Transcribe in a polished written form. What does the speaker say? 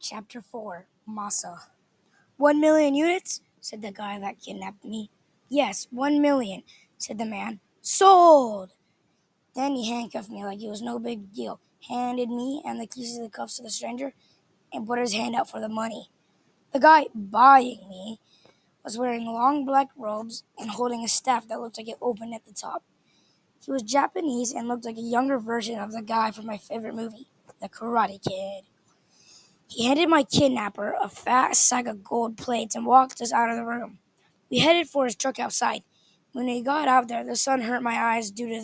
Chapter 4 Masa 1,000,000 units, said the guy that kidnapped me. Yes, 1,000,000, said the man. Sold! Then he handcuffed me like it was no big deal, handed me and the keys to the cuffs to the stranger, and put his hand out for the money. The guy buying me was wearing long black robes and holding a staff that looked like it opened at the top. He was Japanese and looked like a younger version of the guy from my favorite movie, The Karate Kid. He handed my kidnapper a fat sack of gold plates and walked us out of the room. We headed for his truck outside. When we got out there, the sun hurt my eyes due to